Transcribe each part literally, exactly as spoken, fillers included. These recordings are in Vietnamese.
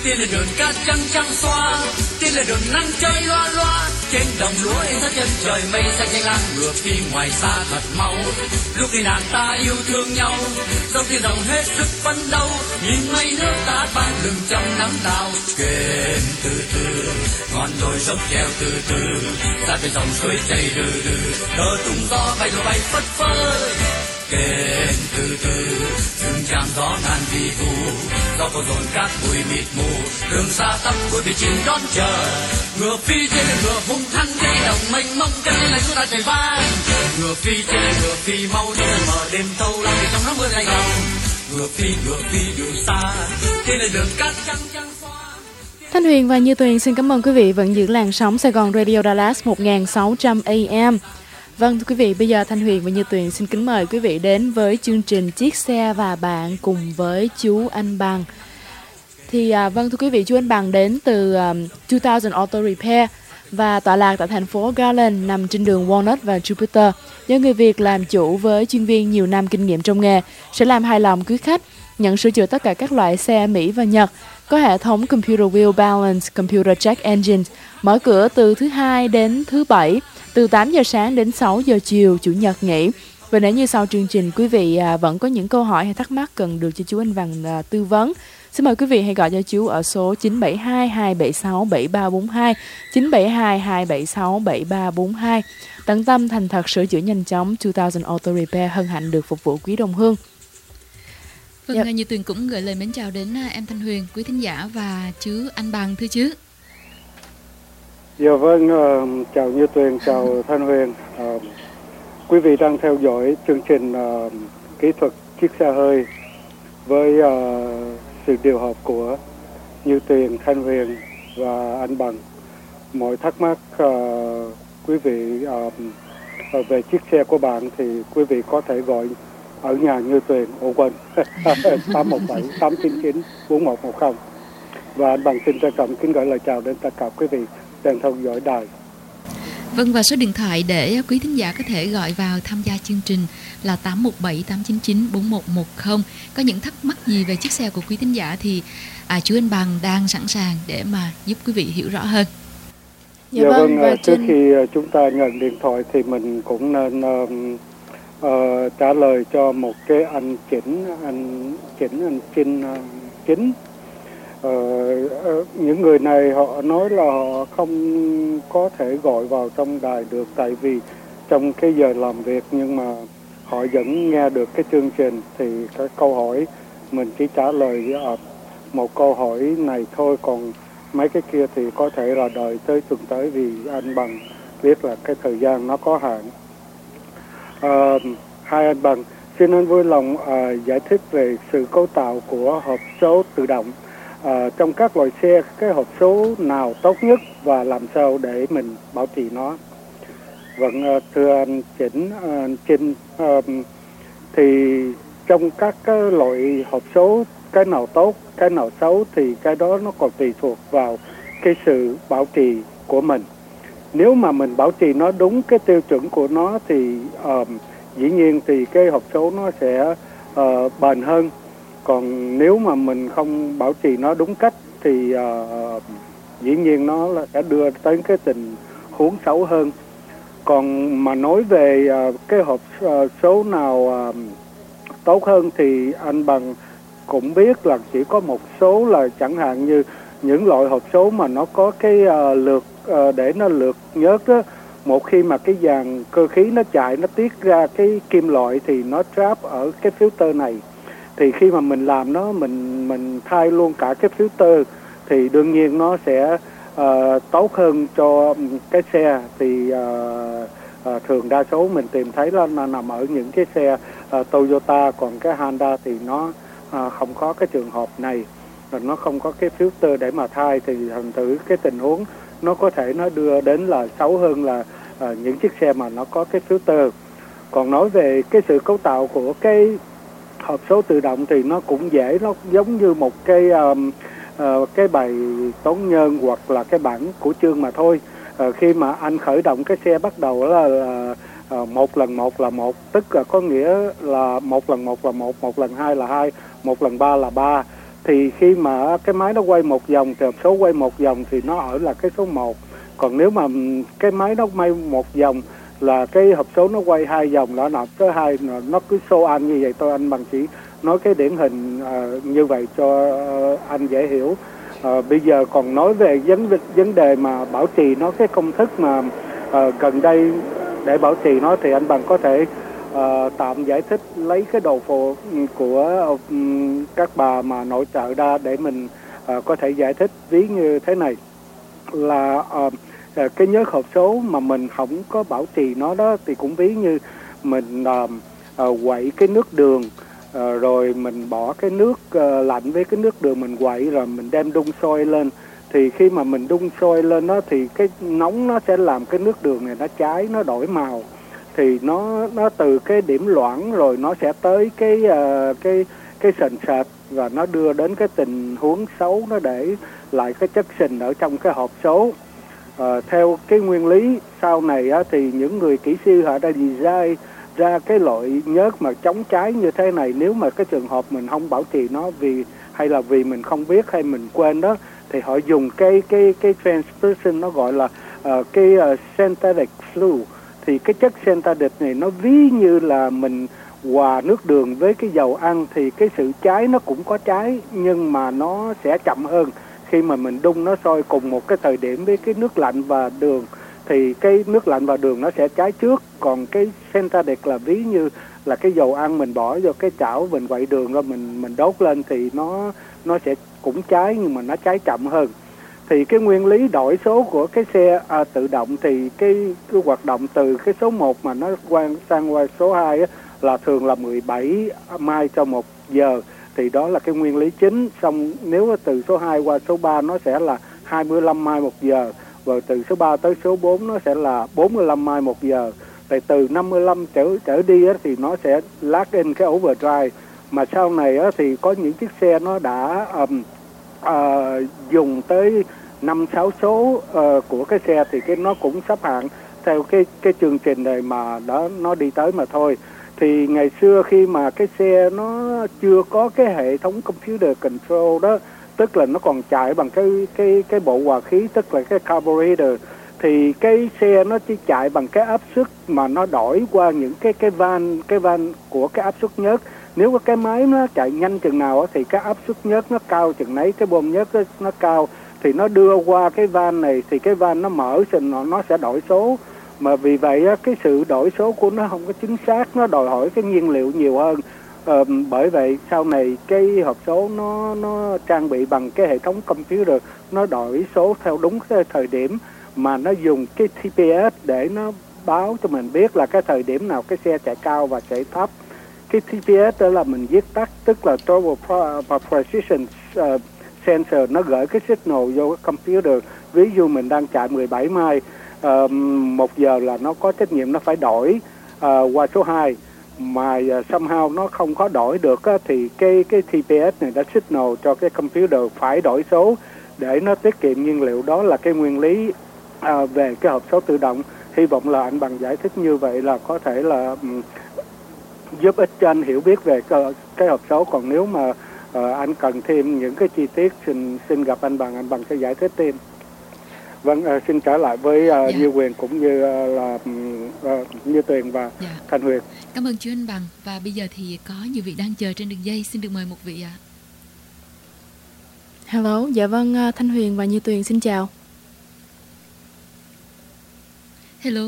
trên là đường cát trắng trắng xóa, trên là đường nắng chơi loa loa, trên đồng lúa in ra chân trời mây xanh xanh lam, ngựa phi ngoài xa thật mau. Lúc này nàng ta yêu thương nhau, dòng tiền đồng hết sức phấn đấu, nhìn mây nước ta ban lưng trong nắng đào. Kèn từ từ, ngọn đồi dốc treo từ từ, ra bên dòng suối chảy từ từ, thơ tung gió bay rồi bay phất phới. Kèn từ từ, rừng tràm gió ngàn vi vu, gió có dồn cát bụi mịt mù, đường xa tăm cuối bị chìm đón chờ. Ngựa phi trên ngựa hung hăng dây đồng mênh mông, cất lên lại chúng ta chạy vang. Ngựa phi trên ngựa phi mau đi mở đêm thâu lao đi trong nắng mưa ngày đầu. Ngựa phi ngựa phi đường xa, trên là đường cát trắng trắng xóa. Thanh Huyền và Như Tuyền xin cảm ơn quý vị vẫn giữ làn sóng Sài Gòn Radio Dallas một nghìn sáu trăm A M. Vâng thưa quý vị, bây giờ Thanh Huyền và Như Tuyền xin kính mời quý vị đến với chương trình Chiếc Xe và Bạn cùng với chú Anh Bằng. Thì à, vâng thưa quý vị, chú Anh Bằng đến từ um, hai nghìn Auto Repair và tọa lạc tại thành phố Garland, nằm trên đường Walnut và Jupiter. Do người Việt làm chủ với chuyên viên nhiều năm kinh nghiệm trong nghề, sẽ làm hài lòng quý khách, nhận sửa chữa tất cả các loại xe Mỹ và Nhật, có hệ thống Computer Wheel Balance, Computer Check Engine, mở cửa từ thứ hai đến thứ bảy, từ tám giờ sáng đến sáu giờ chiều, chủ nhật nghỉ. Và nếu như sau chương trình quý vị à, vẫn có những câu hỏi hay thắc mắc cần được cho chú Anh Bằng à, tư vấn, xin mời quý vị hãy gọi cho chú ở số chín bảy hai hai bảy sáu bảy ba bốn hai, chín bảy hai hai bảy sáu bảy ba bốn hai. Tận tâm thành thật sửa chữa nhanh chóng, hai nghìn Auto Repair hân hạnh được phục vụ quý đồng hương. Vâng, Dạ. Như Tuyền cũng gửi lời mến chào đến em Thanh Huyền, quý thính giả và chú Anh Bằng thưa chứ. Dạ vâng, uh, chào Như Tuyền, chào Thanh Huyền. Uh, quý vị đang theo dõi chương trình uh, kỹ thuật chiếc xe hơi với uh, sự điều hợp của Như Tuyền, Thanh Huyền và anh Bằng. Mọi thắc mắc uh, quý vị uh, về chiếc xe của bạn thì quý vị có thể gọi ở nhà Như Tuyền, ô quên, tám một bảy tám chín chín bốn một một không. Và anh Bằng xin trân trọng kính gửi lời chào đến tất cả quý vị đang theo dõi đài. Vâng, và số điện thoại để quý thính giả có thể gọi vào tham gia chương trình là tám một bảy tám chín chín bốn một một không. Có những thắc mắc gì về chiếc xe của quý thính giả thì à, chú Anh Bằng đang sẵn sàng để mà giúp quý vị hiểu rõ hơn. Dạ, dạ vâng, và trước trên... khi chúng ta nhận điện thoại thì mình cũng nên uh, uh, trả lời cho một cái anh chỉnh, anh chỉnh, anh chinh uh, chính. Uh, uh, những người này họ nói là họ không có thể gọi vào trong đài được tại vì trong cái giờ làm việc, nhưng mà họ vẫn nghe được cái chương trình. Thì cái câu hỏi mình chỉ trả lời uh, một câu hỏi này thôi, còn mấy cái kia thì có thể là đợi tới tuần tới vì anh Bằng biết là cái thời gian nó có hạn. Uh, hai anh Bằng xin anh vui lòng uh, giải thích về sự cấu tạo của hộp số tự động. À, trong các loại xe, cái hộp số nào tốt nhất và làm sao để mình bảo trì nó? Vâng, thưa anh Chỉnh, anh Trinh, à, thì trong các cái loại hộp số, cái nào tốt, cái nào xấu thì cái đó nó còn tùy thuộc vào cái sự bảo trì của mình. Nếu mà mình bảo trì nó đúng cái tiêu chuẩn của nó thì uh, dĩ nhiên thì cái hộp số nó sẽ uh, bền hơn. Còn nếu mà mình không bảo trì nó đúng cách thì uh, dĩ nhiên nó là sẽ đưa tới cái tình huống xấu hơn. Còn mà nói về uh, cái hộp uh, số nào uh, tốt hơn thì anh Bằng cũng biết là chỉ có một số, là chẳng hạn như những loại hộp số mà nó có cái uh, lượt uh, để nó lượt nhớt á. Một khi mà cái dàn cơ khí nó chạy, nó tiết ra cái kim loại thì nó trap ở cái filter này. Thì khi mà mình làm nó, mình mình thay luôn cả cái filter thì đương nhiên nó sẽ uh, tốt hơn cho cái xe. Thì uh, uh, thường đa số mình tìm thấy là nó nằm ở những cái xe uh, Toyota, còn cái Honda thì nó uh, không có cái trường hợp này, rồi nó không có cái filter để mà thay, thì thành thử cái tình huống nó có thể nó đưa đến là xấu hơn là uh, những chiếc xe mà nó có cái filter. Còn nói về cái sự cấu tạo của cái hộp số tự động thì nó cũng dễ, nó giống như một cái um, uh, cái bài toán nhân hoặc là cái bảng của chương mà thôi. Uh, khi mà anh khởi động cái xe bắt đầu là, là uh, một lần một là một, tức là có nghĩa là một lần một là một, một lần hai là hai, một lần ba là ba. thì khi mà cái máy nó quay một vòng thì hộp số quay một vòng thì nó ở là cái số một. Còn nếu mà cái máy nó quay một vòng là cái hộp số nó quay hai vòng, là nó tới hai, nó cứ số anh như vậy thôi. Anh Bằng chỉ nói cái điển hình uh, như vậy cho uh, anh dễ hiểu. Uh, bây giờ còn nói về vấn vấn đề mà bảo trì nó, cái công thức mà uh, gần đây để bảo trì nó thì anh Bằng có thể uh, tạm giải thích lấy cái đồ phụ của um, các bà mà nội trợ ra để mình uh, có thể giải thích. Ví như thế này là uh, cái nhớ hộp số mà mình không có bảo trì nó đó, thì cũng ví như mình uh, uh, quậy cái nước đường, uh, rồi mình bỏ cái nước uh, lạnh với cái nước đường mình quậy, rồi mình đem đun sôi lên. Thì khi mà mình đun sôi lên đó thì cái nóng nó sẽ làm cái nước đường này nó cháy, nó đổi màu. Thì nó nó từ cái điểm loãng rồi nó sẽ tới cái uh, cái cái sền sệt, và nó đưa đến cái tình huống xấu, nó để lại cái chất sình ở trong cái hộp số. À, theo cái nguyên lý sau này á, thì những người kỹ sư họ đã design ra cái loại nhớt mà chống cháy như thế này. Nếu mà cái trường hợp mình không bảo trì nó vì hay là vì mình không biết hay mình quên đó, thì họ dùng cái cái cái transposition, nó gọi là uh, cái uh, synthetic flu. Thì cái chất synthetic này nó ví như là mình hòa nước đường với cái dầu ăn, thì cái sự cháy nó cũng có cháy nhưng mà nó sẽ chậm hơn. Khi mà mình đun nó sôi cùng một cái thời điểm với cái nước lạnh và đường, thì cái nước lạnh và đường nó sẽ cháy trước. Còn cái synthetic là ví như là cái dầu ăn mình bỏ vô cái chảo, mình quậy đường rồi mình mình đốt lên thì nó nó sẽ cũng cháy nhưng mà nó cháy chậm hơn. Thì cái nguyên lý đổi số của cái xe à, tự động thì cái, cái hoạt động từ cái số một mà nó quang sang qua số hai á, là thường là mười bảy mai cho một giờ. Thì đó là cái nguyên lý chính. Xong nếu từ số hai qua số ba nó sẽ là hai mươi lăm mai một giờ. Rồi từ số ba tới số bốn nó sẽ là bốn mươi lăm mai một giờ. Rồi từ năm mươi lăm trở, trở đi á, thì nó sẽ lag in cái overdrive. Mà sau này á, thì có những chiếc xe nó đã um, uh, dùng tới năm sáu số uh, của cái xe, thì cái nó cũng sắp hạn theo cái cái chương trình này mà đó nó đi tới mà thôi. Thì ngày xưa khi mà cái xe nó chưa có cái hệ thống computer control đó, tức là nó còn chạy bằng cái cái cái bộ hòa khí, tức là cái carburetor, thì cái xe nó chỉ chạy bằng cái áp suất mà nó đổi qua những cái cái van cái van của cái áp suất nhớt. Nếu cái máy nó chạy nhanh chừng nào thì cái áp suất nhớt nó cao chừng nấy, cái bơm nhớt nó cao, thì nó đưa qua cái van này thì cái van nó mở thì nó, nó sẽ đổi số. Mà vì vậy cái sự đổi số của nó không có chính xác, nó đòi hỏi cái nhiên liệu nhiều hơn. Ờ, bởi vậy sau này cái hộp số nó nó trang bị bằng cái hệ thống computer, nó đổi số theo đúng cái thời điểm, mà nó dùng cái tê pê ét để nó báo cho mình biết là cái thời điểm nào cái xe chạy cao và chạy thấp. Cái tê pê ét đó là mình viết tắt, tức là Total Precision uh, Sensor. Nó gửi cái signal vô cái computer. Ví dụ mình đang chạy mười bảy mai uh, một giờ là nó có trách nhiệm nó phải đổi uh, qua số hai. Mà uh, somehow nó không có đổi được á, thì cái cái tê pê ét này đã signal cho cái computer phải đổi số để nó tiết kiệm nhiên liệu. Đó là cái nguyên lý uh, về cái hộp số tự động. Hy vọng là anh Bằng giải thích như vậy là có thể là um, giúp ích cho anh hiểu biết về cái, cái hộp số. Còn nếu mà uh, anh cần thêm những cái chi tiết, xin xin gặp anh Bằng, anh Bằng sẽ giải thích thêm. Vâng, uh, xin trở lại với uh, dạ. Như Quyền cũng như uh, là uh, Như Tuyền và dạ. Thanh Huyền. Cảm ơn chú anh Bằng. Và bây giờ thì có nhiều vị đang chờ trên đường dây, xin được mời một vị ạ. Hello, dạ vâng, uh, Thanh Huyền và Như Tuyền xin chào. Hello.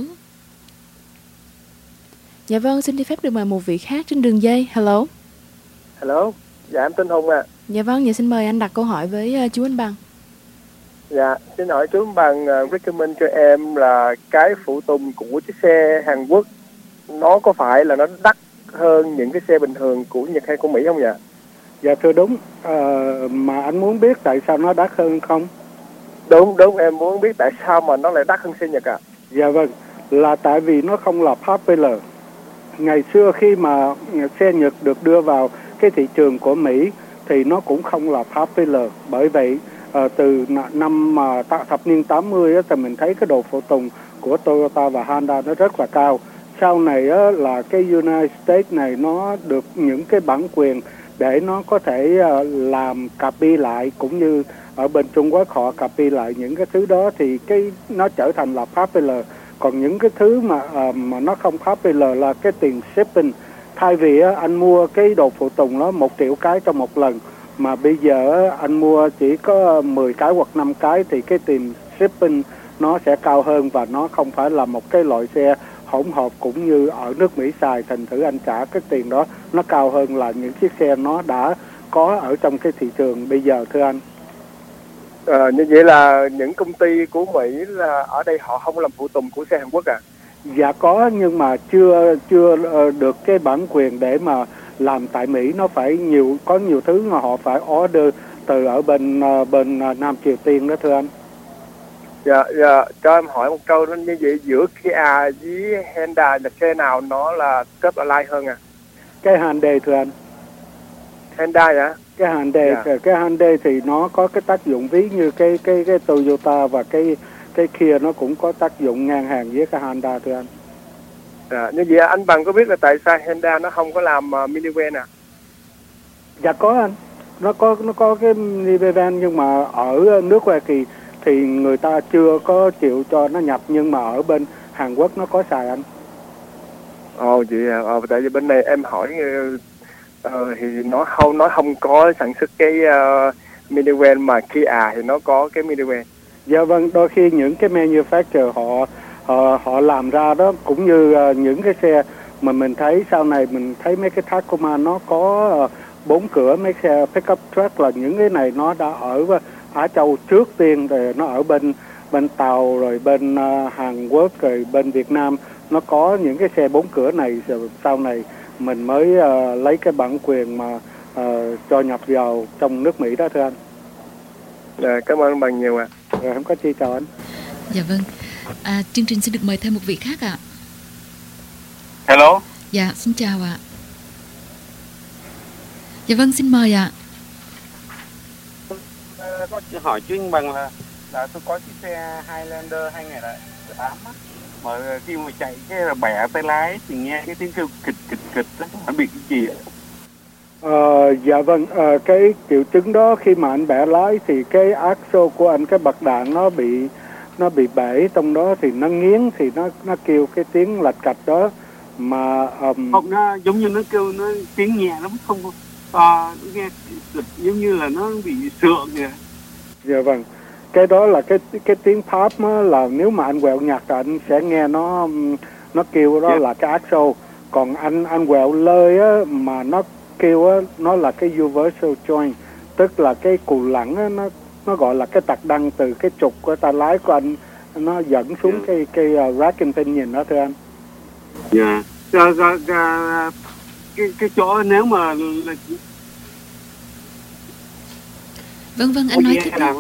Dạ vâng, xin đi phép được mời một vị khác trên đường dây. Hello. Hello, dạ em tên Hùng ạ. À. Dạ vâng, dạ xin mời anh đặt câu hỏi với uh, chú anh Bằng. Dạ, xin hỏi chú anh Bằng uh, recommend cho em là cái phụ tùng của chiếc xe Hàn Quốc nó có phải là nó đắt hơn những cái xe bình thường của Nhật hay của Mỹ không dạ? Dạ thưa đúng, uh, mà anh muốn biết tại sao nó đắt hơn không? Đúng, đúng, em muốn biết tại sao mà nó lại đắt hơn xe Nhật ạ. À? Dạ vâng, là tại vì nó không là popular. Ngày xưa khi mà xe Nhật được đưa vào cái thị trường của Mỹ thì nó cũng không là popular. Bởi vậy uh, từ năm uh, thập niên tám mươi á, thì mình thấy cái đồ phụ tùng của Toyota và Honda nó rất là cao. Sau này á, là cái United States này nó được những cái bản quyền để nó có thể uh, làm copy lại, cũng như ở bên Trung Quốc họ copy lại những cái thứ đó thì cái nó trở thành là popular. Còn những cái thứ mà uh, mà nó không popular là cái tiền shipping. Thay vì uh, anh mua cái đồ phụ tùng đó một triệu cái trong một lần, mà bây giờ uh, anh mua chỉ có mười cái hoặc năm cái thì cái tiền shipping nó sẽ cao hơn, và nó không phải là một cái loại xe hỗn hợp cũng như ở nước Mỹ xài. Thành thử anh trả cái tiền đó nó cao hơn là những chiếc xe nó đã có ở trong cái thị trường bây giờ, thưa anh. À, như vậy là những công ty của Mỹ là ở đây họ không làm phụ tùng của xe Hàn Quốc à? Dạ có, nhưng mà chưa chưa được cái bản quyền để mà làm tại Mỹ. Nó phải nhiều, có nhiều thứ mà họ phải order từ ở bên bên Nam Triều Tiên đó, thưa anh. Dạ, dạ, cho em hỏi một câu đó, như vậy giữa Kia với Hyundai là xe nào nó là top line hơn à? Cái Hyundai, thưa anh. Hyundai hả? Cái Hyundai, dạ. Cái Hyundai thì nó có cái tác dụng ví như cái cái cái Toyota, và cái cái Kia nó cũng có tác dụng ngang hàng với cái Hyundai, thưa anh. Dạ, như vậy anh Bằng có biết là tại sao Hyundai nó không có làm uh, minivan à? Dạ có anh, nó có nó có cái minivan, nhưng mà ở nước Hoa Kỳ thì người ta chưa có chịu cho nó nhập, nhưng mà ở bên Hàn Quốc nó có xài anh. Ồ chị à, ờ, tại vì bên này em hỏi uh, thì nó không nó không có sản xuất cái uh, minivan, mà Kia thì nó có cái minivan. Dạ vâng, đôi khi những cái manufacturer họ họ họ làm ra đó, cũng như uh, những cái xe mà mình thấy sau này mình thấy mấy cái Tacoma nó có uh, bốn cửa, mấy xe pickup truck, là những cái này nó đã ở Á Châu trước tiên, rồi nó ở bên bên Tàu, rồi bên uh, Hàn Quốc, rồi bên Việt Nam nó có những cái xe bốn cửa này. Rồi sau này mình mới uh, lấy cái bản quyền mà uh, cho nhập vào trong nước Mỹ đó, thưa anh. Dạ, cảm ơn bạn nhiều ạ. À. Rồi, không có chi, chào anh. Dạ vâng, à, chương trình xin được mời thêm một vị khác ạ. À. Hello. Dạ, xin chào ạ. À. Dạ vâng, xin mời ạ. À. Có hỏi chú anh Bằng là là tôi có chiếc xe Highlander hai nghìn tám á, mà khi mà chạy cái là bẻ tay lái thì nghe cái tiếng kêu kịch kịch kịch đó, nó bị cái gì ạ? Ờ, dạ vâng, ờ, cái triệu chứng đó khi mà anh bẻ lái thì cái axle của anh, cái bật đạn nó bị nó bị bể trong đó, thì nó nghiến, thì nó nó kêu cái tiếng lạch cạch đó mà um... không, nó giống như nó kêu nó tiếng nhẹ lắm, không à, nghe giống như là nó bị sượng kìa. Dạ vâng, cái đó là cái cái tiếng pop á, là nếu mà anh quẹo nhạc anh sẽ nghe nó nó kêu đó. Yeah. Là cái axle. Còn anh anh quẹo lơi á mà nó kêu á, nó là cái universal joint, tức là cái cù lẳng á, nó nó gọi là cái tạc đăng từ cái trục của tay lái của anh, nó dẫn xuống. Yeah. cái cái uh, rack and pinion đó, thưa anh. Dạ. Yeah. Dạ, dạ, cái cái chỗ nếu mà vâng vâng anh nói tiếp đi.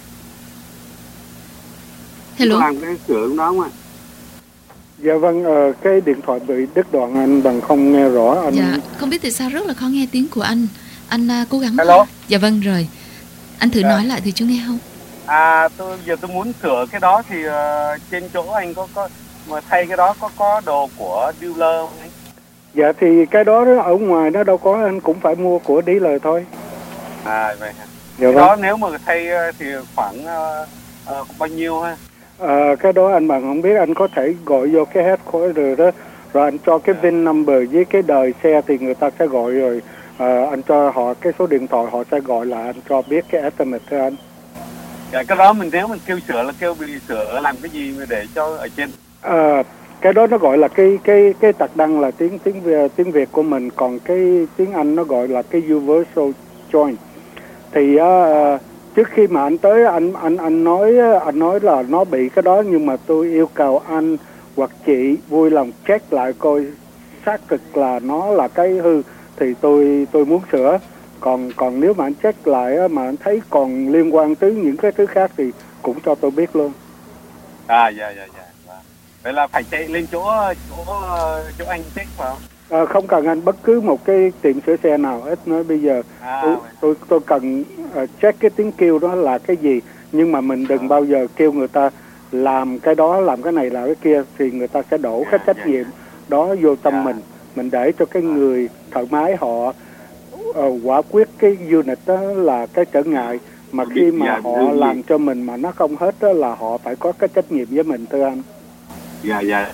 Hello. Làm cái cửa đó không ạ? Dạ vâng, uh, cái điện thoại bị đứt đoạn, anh Bằng không nghe rõ anh. Dạ, không biết tại sao rất là khó nghe tiếng của anh. Anh uh, cố gắng. Hello. Dạ vâng rồi. Anh thử dạ. nói lại thì chú nghe không? À, tôi giờ tôi muốn sửa cái đó thì uh, trên chỗ anh có có mà thay cái đó có có đồ của dealer không anh? Dạ thì cái đó ở ngoài nó đâu có, anh cũng phải mua của dealer thôi. À vậy hả? Dạ cái vâng. Đó nếu mà thay thì khoảng uh, uh, bao nhiêu ha? À, cái đó anh Bằng không biết, anh có thể gọi vô cái headquarter đó, rồi anh cho cái vin number với cái đời xe thì người ta sẽ gọi, rồi à, anh cho họ cái số điện thoại, họ sẽ gọi lại anh cho biết cái estimate thưa anh. Dạ, cái đó mình nếu mình kêu sửa là kêu bị sửa làm cái gì mà để cho ở trên? À, cái đó nó gọi là cái cái cái tạc đăng là tiếng tiếng tiếng Việt của mình, còn cái tiếng Anh nó gọi là cái universal joint. Thì uh, trước khi mà anh tới, anh anh anh nói anh nói là nó bị cái đó, nhưng mà tôi yêu cầu anh hoặc chị vui lòng check lại coi xác thực là nó là cái hư thì tôi tôi muốn sửa. Còn còn nếu mà anh check lại mà anh thấy còn liên quan tới những cái thứ khác thì cũng cho tôi biết luôn. À dạ dạ dạ. Vậy là phải chạy lên chỗ chỗ chỗ anh check phải không? À, không cần anh bất cứ một cái tiệm sửa xe nào hết. Nói bây giờ à, tôi, tôi tôi cần uh, check cái tiếng kêu đó là cái gì, nhưng mà mình đừng à. bao giờ kêu người ta làm cái đó, làm cái này, làm cái kia, thì người ta sẽ đổ yeah, cái trách yeah, nhiệm yeah. đó vô tâm yeah. mình. Mình để cho cái người thợ máy họ uh, quả quyết cái unit đó là cái trở ngại, mà khi mà dạ, họ làm gì? Cho mình mà nó không hết đó là họ phải có cái trách nhiệm với mình, thưa anh. Dạ dạ.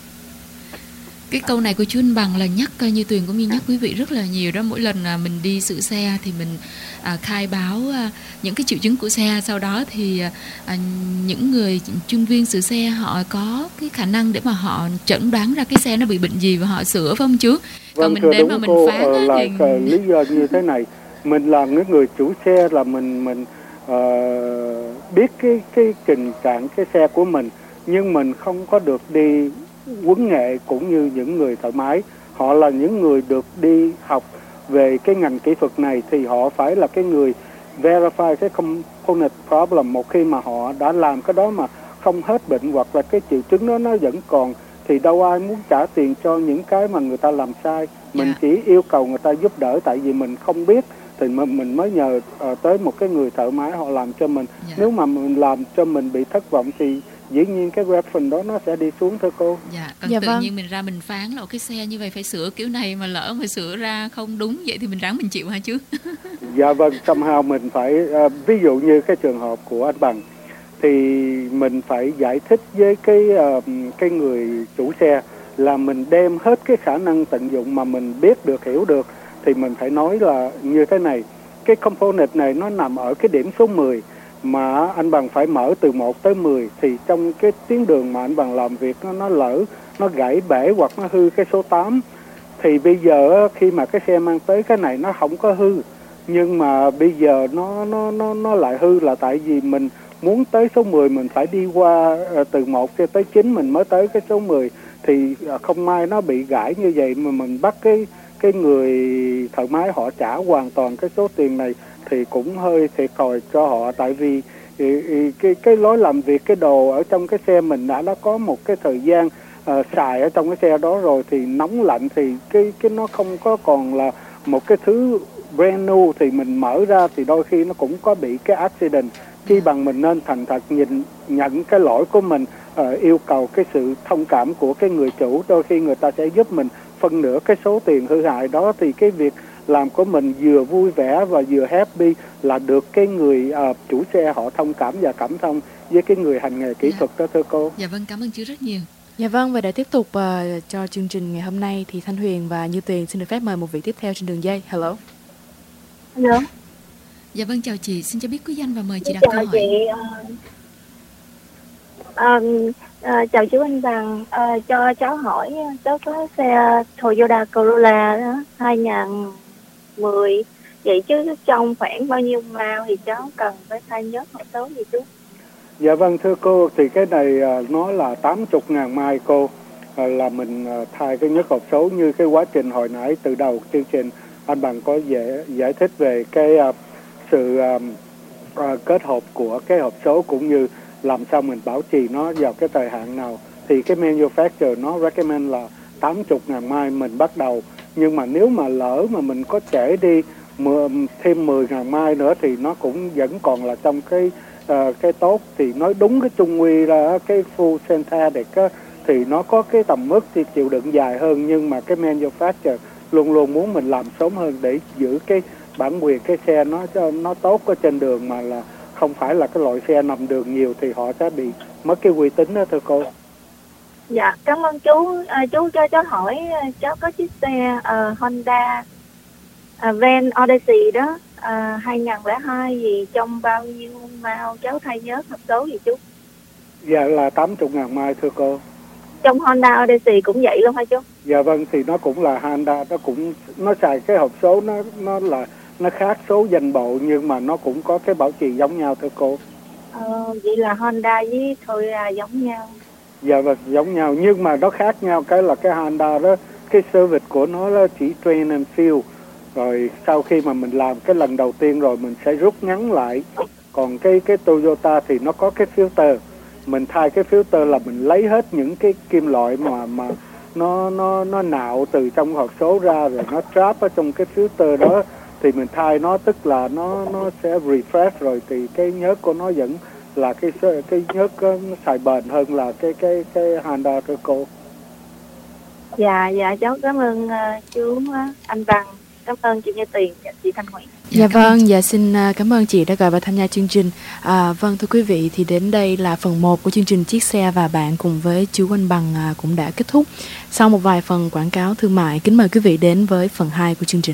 Cái câu này của chú anh Bằng là nhắc coi như Tuyền cũng như nhắc quý vị rất là nhiều đó. Mỗi lần à, mình đi sửa xe thì mình à, khai báo à, những cái triệu chứng của xe. Sau đó thì à, những người chuyên viên sửa xe họ có cái khả năng để mà họ chẩn đoán ra cái xe nó bị bệnh gì và họ sửa, phải không chú? Còn Vâng, mình đến mà mình cô, phán á, là thì... lý do như thế này. Mình là những người chủ xe là mình mình uh, biết cái cái tình trạng cái xe của mình, nhưng mình không có được đi huấn nghệ cũng như những người thợ máy. Họ là những người được đi học về cái ngành kỹ thuật này, thì họ phải là cái người verify cái component problem. Một khi mà họ đã làm cái đó mà không hết bệnh hoặc là cái triệu chứng đó nó vẫn còn, thì đâu ai muốn trả tiền cho những cái mà người ta làm sai. Mình yeah. chỉ yêu cầu người ta giúp đỡ, tại vì mình không biết thì mình mới nhờ uh, tới một cái người thợ máy họ làm cho mình. Yeah. Nếu mà mình làm cho mình bị thất vọng thì dĩ nhiên cái reference đó nó sẽ đi xuống, thưa cô. Dạ, còn dạ tự vâng. nhiên mình ra mình phán là cái xe như vậy phải sửa kiểu này, mà lỡ mà sửa ra không đúng vậy thì mình ráng mình chịu hả chứ? Dạ vâng, somehow mình phải uh, ví dụ như cái trường hợp của anh Bằng thì mình phải giải thích với cái uh, cái người chủ xe là mình đem hết cái khả năng tận dụng mà mình biết được, hiểu được, thì mình phải nói là như thế này: cái component này nó nằm ở cái điểm số mười, mà anh Bằng phải mở từ một tới mười, thì trong cái tuyến đường mà anh Bằng làm việc nó, nó lỡ, nó gãy bể hoặc nó hư cái số tám, thì bây giờ khi mà cái xe mang tới cái này nó không có hư, nhưng mà bây giờ nó nó nó nó lại hư là tại vì mình muốn tới số mười mình phải đi qua từ một cho tới chín mình mới tới cái số mười, thì không may nó bị gãy như vậy mà mình bắt cái cái người thợ máy họ trả hoàn toàn cái số tiền này thì cũng hơi thiệt thòi cho họ, tại vì cái cái lối làm việc, cái đồ ở trong cái xe mình đã đã có một cái thời gian uh, xài ở trong cái xe đó rồi, thì nóng lạnh thì cái cái nó không có còn là một cái thứ brand new, thì mình mở ra thì đôi khi nó cũng có bị cái accident. Chi bằng mình nên thành thật nhìn nhận cái lỗi của mình, uh, yêu cầu cái sự thông cảm của cái người chủ, đôi khi người ta sẽ giúp mình phân nửa cái số tiền hư hại đó, thì cái việc làm của mình vừa vui vẻ và vừa happy là được cái người uh, chủ xe họ thông cảm và cảm thông với cái người hành nghề kỹ dạ. thuật đó, thưa cô. Dạ vâng, cảm ơn chú rất nhiều. Dạ vâng, và để tiếp tục uh, cho chương trình ngày hôm nay thì Thanh Huyền và Như Tuyền xin được phép mời một vị tiếp theo trên đường dây. Hello. Hello. Dạ vâng, chào chị, xin cho biết quý danh và mời chị đặt chào câu hỏi. Chị, uh, um, uh, chào chú anh Bằng, uh, cho cháu hỏi, cháu có xe Toyota Corolla đó, hai không một không, vậy chứ trong khoảng bao nhiêu mile thì cháu cần phải thay nhớt hộp số gì chú? Dạ vâng, thưa cô, thì cái này uh, nó là tám mươi ngàn mai cô, uh, là mình uh, thay cái nhớt hộp số như cái quá trình hồi nãy từ đầu chương trình anh Bằng có giải, giải thích về cái uh, sự uh, uh, kết hợp của cái hộp số cũng như làm sao mình bảo trì nó vào cái thời hạn nào. Thì cái manufacturer nó recommend là tám mươi ngàn mai mình bắt đầu, nhưng mà nếu mà lỡ mà mình có trễ đi thêm mười ngàn mai nữa thì nó cũng vẫn còn là trong cái uh, cái tốt. Thì nói đúng cái chung quy ra cái full synthetic thì nó có cái tầm mức thì chịu đựng dài hơn, nhưng mà cái manufacturer luôn luôn muốn mình làm sớm hơn để giữ cái bản quyền cái xe nó nó tốt ở trên đường, mà là không phải là cái loại xe nằm đường nhiều thì họ sẽ bị mất cái uy tín đó, thưa cô. Dạ, cảm ơn chú. À, chú cho cháu hỏi, cháu có chiếc xe uh, Honda uh, Van Odyssey đó, uh, hai không không hai, gì trong bao nhiêu mao cháu thay nhớt hộp số gì chú? Dạ là tám mươi ngàn mai, thưa cô. Trong Honda Odyssey cũng vậy luôn hả chú? Dạ vâng, thì nó cũng là Honda, nó cũng nó xài cái hộp số nó nó là nó khác số danh bộ, nhưng mà nó cũng có cái bảo trì giống nhau, thưa cô. Ờ, vậy là Honda với Toyota giống nhau. Dạ vâng, giống nhau, nhưng mà nó khác nhau cái là cái Honda đó, cái service của nó là chỉ train and fill, rồi sau khi mà mình làm cái lần đầu tiên rồi mình sẽ rút ngắn lại. Còn cái cái Toyota thì nó có cái filter, mình thay cái filter là mình lấy hết những cái kim loại mà mà nó nó nó nạo từ trong hộp số ra, rồi nó trap ở trong cái filter đó, thì mình thay nó, tức là nó nó sẽ refresh, rồi thì cái nhớt của nó vẫn là cái cái nhớt nó xài bền hơn là cái cái cái Honda, thưa cô. Dạ dạ cháu cảm ơn uh, chú uh, anh Bằng. cảm ơn chị Như Tiền và chị Thanh Huyền. Dạ, dạ vâng, dạ xin cảm ơn chị đã gọi và tham gia chương trình. À, vâng thưa quý vị, thì đến đây là phần một của chương trình Chiếc Xe và Bạn cùng với chú Anh Bằng à, cũng đã kết thúc. Sau một vài phần quảng cáo thương mại, kính mời quý vị đến với phần hai của chương trình.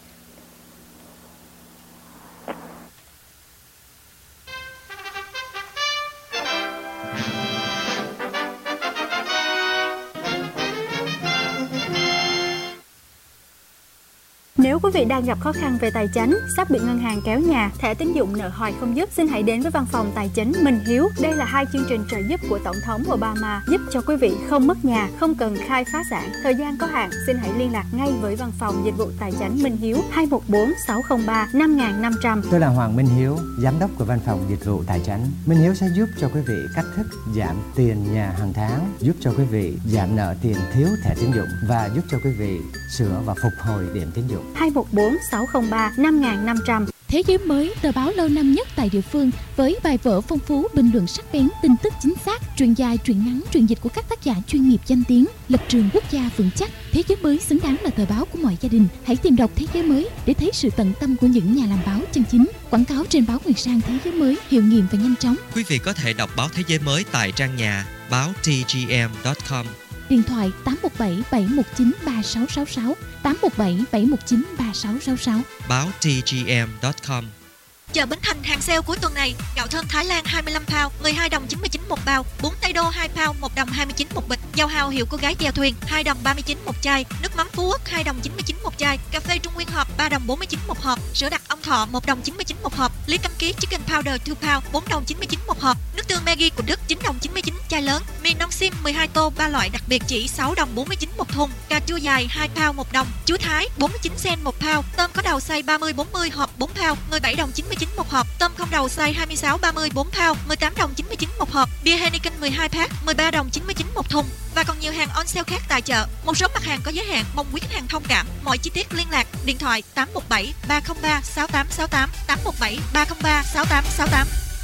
Nếu quý vị đang gặp khó khăn về tài chính, sắp bị ngân hàng kéo nhà, thẻ tín dụng nợ hoài không dứt, xin hãy đến với văn phòng tài chính Minh Hiếu. Đây là hai chương trình trợ giúp của Tổng thống Obama giúp cho quý vị không mất nhà, không cần khai phá sản. Thời gian có hạn, xin hãy liên lạc ngay với văn phòng dịch vụ tài chính Minh Hiếu hai một bốn sáu không ba năm năm không không. Tôi là Hoàng Minh Hiếu, giám đốc của văn phòng dịch vụ tài chính Minh Hiếu sẽ giúp cho quý vị cách thức giảm tiền nhà hàng tháng, giúp cho quý vị giảm nợ tiền thiếu thẻ tín dụng và giúp cho quý vị sửa và phục hồi điểm tín dụng. hai một bốn sáu không ba năm năm năm không. Thế giới mới, tờ báo lâu năm nhất tại địa phương với bài vở phong phú, bình luận sắc bén, tin tức chính xác, truyện dài, truyện ngắn, truyện dịch của các tác giả chuyên nghiệp danh tiếng, lập trường quốc gia vững chắc. Thế giới mới xứng đáng là tờ báo của mọi gia đình. Hãy tìm đọc Thế giới mới để thấy sự tận tâm của những nhà làm báo chân chính. Quảng cáo trên báo Nguyệt Sang Thế giới mới, hiệu nghiệm và nhanh chóng. Quý vị có thể đọc báo Thế giới mới tại trang nhà báo t g m chấm com. Điện thoại tám một bảy bảy một chín ba sáu sáu sáu, tám một bảy bảy một chín ba sáu sáu sáu. báo t g m chấm com. Chợ Bến Thành hàng sale cuối tuần này, gạo thơm Thái Lan hai mươi lăm pound, mười hai đồng chín mươi chín một bao, bún Tây Đô hai pound, một đồng hai mươi chín một bịch, dầu hào hiệu cô gái chèo thuyền hai đồng ba mươi chín một chai, nước mắm Phú Quốc hai đồng chín mươi chín một chai, cà phê Trung Nguyên hộp ba đồng bốn mươi chín một hộp, sữa đặc ông Thọ một đồng chín mươi chín một hộp, lý cam ký chicken powder hai pound, bốn đồng chín mươi chín một hộp, nước tương Maggi của Đức chín đồng chín mươi chín chai lớn, mì non sim mười hai tô ba loại đặc biệt chỉ sáu đồng bốn mươi chín một thùng, cà chua dài hai pound một đồng, chuối Thái bốn mươi chín cent một pound, tôm có đầu size ba mươi bốn mươi hộp bốn pound, mười bảy đồng chín mươi chín một hộp, tôm không đầu size hai mươi sáu ba mươi bốn pound, mười tám đồng chín mươi chín một hộp, bia Heineken mười hai pack, mười ba đồng chín mươi chín một thùng và còn nhiều hàng on sale khác tại chợ. Một số mặt hàng có giới hạn, mong quý khách hàng thông cảm. Mọi chi tiết liên lạc điện thoại tám một bảy ba không ba sáu tám sáu tám, tám một bảy ba không ba sáu tám sáu tám.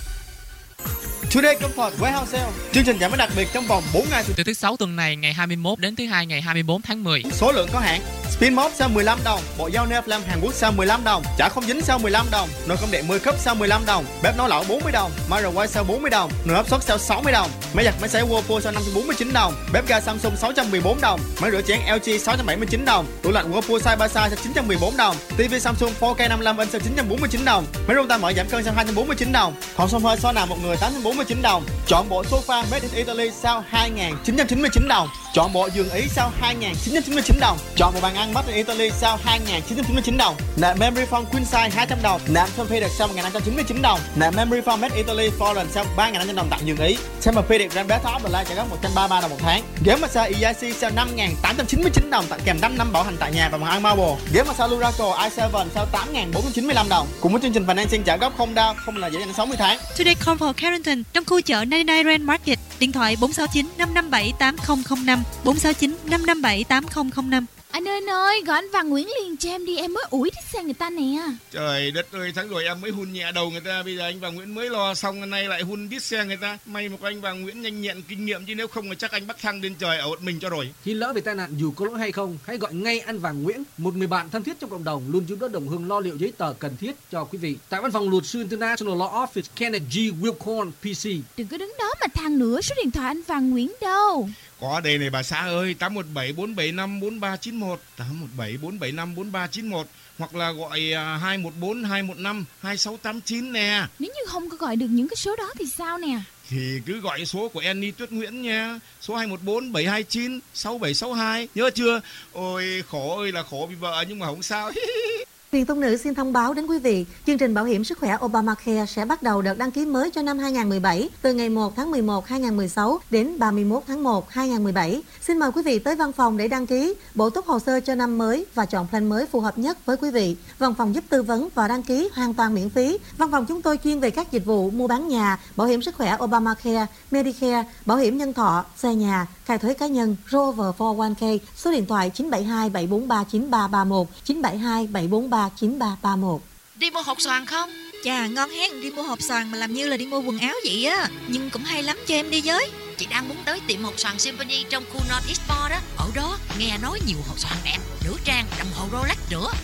Today Comfort Warehouse Sale, chương trình giảm giá đặc biệt trong vòng bốn ngày từ thứ sáu tuần này ngày hai mươi mốt đến thứ hai ngày hai mươi bốn tháng mười. Số lượng có hạn. Spin mop sale mười lăm đồng, bộ dao nail lam Hàn Quốc sale mười lăm đồng, chả không dính sale mười lăm đồng, nồi cơm điện mười cúp sale mười lăm đồng, bếp nấu lẩu bốn mươi đồng, microwave sale bốn mươi đồng, nồi áp suất sale sáu mươi đồng, máy giặt máy sấy Whirlpool sale năm trăm bốn mươi chín đồng, bếp ga Samsung sáu trăm mười bốn đồng, máy rửa chén L G sáu trăm bảy mươi chín đồng, tủ lạnh Whirlpool size ba size sale chín trăm mười bốn đồng, ti vi Samsung four K năm mươi lăm inch sale chín trăm bốn mươi chín đồng, máy rung tay mở giảm cân sale hai trăm bốn mươi chín đồng, hộp sofa xoa nằm một người tám trăm bốn mươi chín đồng, chọn bộ sofa made in Italy sale hai nghìn chín trăm chín mươi chín đồng, chọn bộ giường Ý sale hai nghìn chín trăm chín mươi chín đồng, chọn bộ bàn ăn made in Italy sale hai nghìn chín trăm chín mươi chín đồng, nệm memory foam queen size hai trăm đồng, nệm Tempur-Pedic sale một nghìn năm trăm chín mươi chín đồng, nệm memory foam made in Italy Florence sale ba nghìn năm trăm đồng tặng giường Ý, Tempur-Pedic Grand Bed Top Black trả góp một trăm ba mươi ba đồng một tháng, ghế massage e i xê sale năm nghìn tám trăm chín mươi chín đồng tặng kèm năm năm bảo hành tại nhà và bàn ăn Marble, ghế massage Luraco i seven sale tám nghìn bốn trăm chín mươi lăm đồng, cùng với chương trình financing trả góp không đau, không là dễ dàng sáu mươi tháng. Today Comfort Carrington trong khu chợ chín mươi chín Rand Market, điện thoại bốn sáu chín năm năm bảy tám không không năm, bốn sáu chín năm năm bảy tám không không năm. Anh ơi anh ơi, gọi anh Văn Nguyễn liền cho em đi, em mới ủi thích xe người ta nè. Trời đất ơi, tháng rồi em mới hun nhẹ đầu người ta, bây giờ anh Văn Nguyễn mới lo xong, hôm nay lại hun đít xe người ta. May một anh Văn Nguyễn nhanh nhẹn kinh nghiệm, chứ nếu không thì chắc anh bắt thăng lên trời ở một mình cho rồi. Khi lỡ về tai nạn dù có lỗi hay không, hãy gọi ngay anh Văn Nguyễn, một người bạn thân thiết trong cộng đồng, luôn giúp đỡ đồng hương lo liệu giấy tờ cần thiết cho quý vị. Tại văn phòng luật sư International Law Office Kenneth G. Wilcorn P C. Đừng có đứng đó mà than nữa, số điện thoại anh Văn Nguyễn đâu? Có đây này bà xã ơi, tám một bảy bốn bảy năm bốn ba chín một, tám một bảy bốn bảy năm bốn ba chín một, hoặc là gọi hai một bốn hai một năm hai sáu tám chín nè. Nếu như không có gọi được những cái số đó thì sao nè? Thì cứ gọi số của Annie Tuyết Nguyễn nha, số hai một bốn bảy hai chín sáu bảy sáu hai, nhớ chưa? Ôi khổ ơi là khổ vì vợ nhưng mà không sao. Truyền thông nữ xin thông báo đến quý vị, chương trình bảo hiểm sức khỏe Obamacare sẽ bắt đầu đợt đăng ký mới cho năm hai nghìn không trăm mười bảy từ ngày một tháng mười một hai nghìn không trăm mười sáu đến ba mươi mốt tháng một hai nghìn không trăm mười bảy. Xin mời quý vị tới văn phòng để đăng ký, bổ túc hồ sơ cho năm mới và chọn plan mới phù hợp nhất với quý vị. Văn phòng giúp tư vấn và đăng ký hoàn toàn miễn phí. Văn phòng chúng tôi chuyên về các dịch vụ mua bán nhà, bảo hiểm sức khỏe Obamacare, Medicare, bảo hiểm nhân thọ, xe nhà, khai thuế cá nhân, Rover four oh one k, số điện thoại chín bảy hai bảy bốn ba chín ba ba một, chín bảy hai bảy bốn ba chín ba ba một. Đi mua hột xoàn không? Chà ngon hén, đi mua hột xoàn mà làm như là đi mua quần áo vậy á. Nhưng cũng hay lắm, cho em đi với. Chị đang muốn tới tiệm hột xoàn Symphony trong khu North East Mall đó. Ở đó nghe nói nhiều hột xoàn đẹp, nữ trang, đồng hồ Rolex nữa, mà giá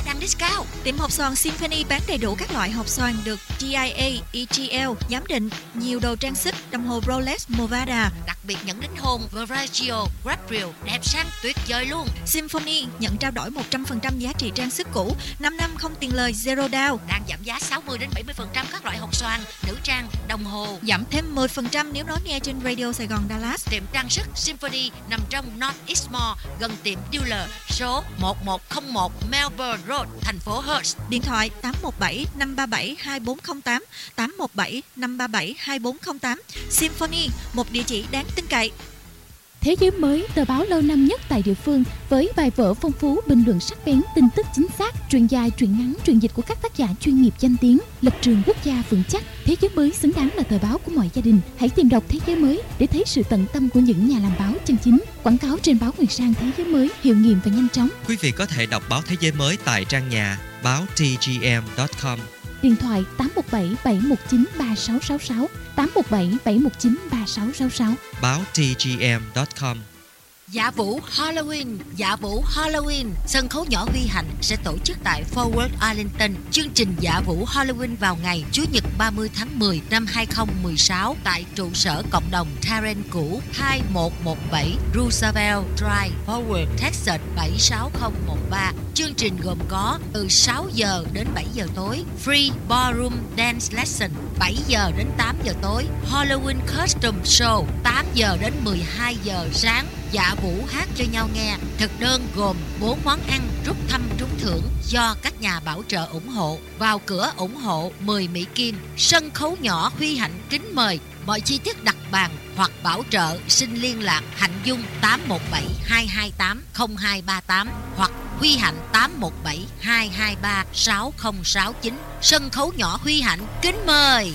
đang discount. Tiệm hộp xoàn Symphony bán đầy đủ các loại hộp xoàn được T I A, E G L giám định, nhiều đồ trang sức, đồng hồ Rolex, Movada. Đặc biệt nhận đính hôn, Veragio, Gabriel, đẹp sang tuyệt vời luôn. Symphony nhận trao đổi một trăm phần trăm giá trị trang sức cũ, năm năm không tiền lời, zero down. Đang giảm giá sáu mươi đến bảy mươi phần trăm các loại hộp xoàn, nữ trang, đồng hồ. Giảm thêm mười phần trăm nếu nói nghe trên Radio Sài Gòn Dallas. Tiệm trang sức Symphony nằm trong North East Mall, gần tiệm dealer số một một không một Melbourne Road, thành phố Perth. Điện thoại tám một bảy năm ba bảy hai bốn không tám, tám một bảy năm ba bảy hai bốn không tám. Symphony, một địa chỉ đáng tin cậy. Thế giới mới, tờ báo lâu năm nhất tại địa phương với bài vở phong phú, bình luận sắc bén, tin tức chính xác, truyện dài, truyện ngắn, truyện dịch của các tác giả chuyên nghiệp danh tiếng, lập trường quốc gia vững chắc. Thế giới mới xứng đáng là tờ báo của mọi gia đình. Hãy tìm đọc Thế giới mới để thấy sự tận tâm của những nhà làm báo chân chính. Quảng cáo trên báo Nguyệt Sang Thế giới mới, hiệu nghiệm và nhanh chóng. Quý vị có thể đọc báo Thế giới mới tại trang nhà báo T G M chấm com. Điện thoại tám một bảy bảy một chín ba sáu sáu sáu, tám một bảy bảy một chín ba sáu sáu sáu. báo T G M chấm com. Dạ Vũ Halloween, Dạ Vũ Halloween, sân khấu nhỏ Huy Hạnh sẽ tổ chức tại Forward Arlington. Chương trình Dạ Vũ Halloween vào ngày Chủ nhật ba mươi tháng mười năm hai không một sáu tại trụ sở cộng đồng Terren cũ hai một một bảy Roosevelt Drive, Forward, Texas bảy sáu không một ba. Chương trình gồm có từ sáu giờ đến bảy giờ tối, free ballroom dance lesson bảy giờ đến tám giờ tối, Halloween costume show tám giờ đến mười hai giờ sáng. Dạ Vũ hát cho nhau nghe. Thực đơn gồm bốn món ăn, rút thăm trúng thưởng do các nhà bảo trợ ủng hộ. Vào cửa ủng hộ mười Mỹ Kim. Sân khấu nhỏ Huy Hạnh kính mời. Mọi chi tiết đặt bàn hoặc bảo trợ xin liên lạc Hạnh Dung tám một bảy hai hai tám không hai ba tám hoặc Huy Hạnh tám một bảy hai hai ba sáu không sáu chín. Sân khấu nhỏ Huy Hạnh kính mời.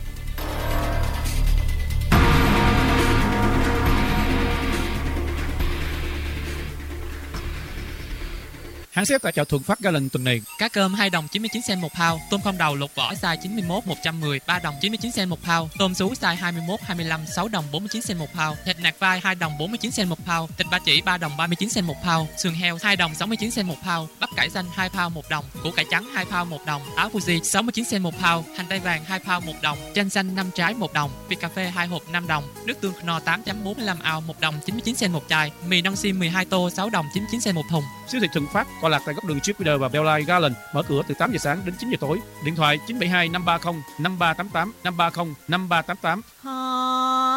Hãng xếp tại chợ Thuận Phát Garden tuần này: cá cơm hai đồng chín mươi chín cent một pound, tôm không đầu lột vỏ size chín mươi mốt một trăm mười ba đồng chín mươi chín cent một pound, tôm sú size hai mươi mốt hai mươi lăm sáu đồng bốn mươi chín cent một pound, thịt nạc vai hai đồng bốn mươi chín cent một pound, thịt ba chỉ ba đồng ba mươi chín cent một pound, sườn heo hai đồng sáu mươi chín cent một pound, bắp cải xanh hai pound một đồng, củ cải trắng hai pound một đồng, áo Fuji sáu mươi chín cent một pound, hành tây vàng hai pound một đồng, chanh xanh năm trái một đồng, phi cà phê hai hộp năm đồng, nước tương Knorr tám chấm bốn mươi lăm ounce một đồng chín mươi chín cent một chai, mì non xiêm mười hai tô sáu đồng chín mươi chín cent một thùng. Siêu thị Thuận Phát tọa lạc tại góc đường Jupiter và Bellline Garden, mở cửa từ tám giờ sáng đến chín giờ tối. Điện thoại chín bảy hai năm ba không năm ba tám tám, năm ba không năm ba tám tám. Họ